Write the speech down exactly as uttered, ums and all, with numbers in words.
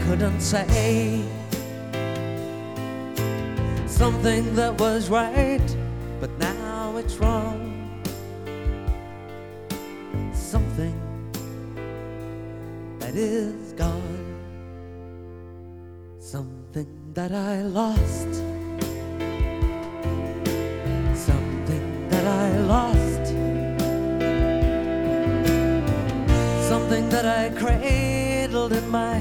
couldn't say something that was right, but now it's wrong. Something that is gone, something that I lost, something that I lost, something that I cradled in my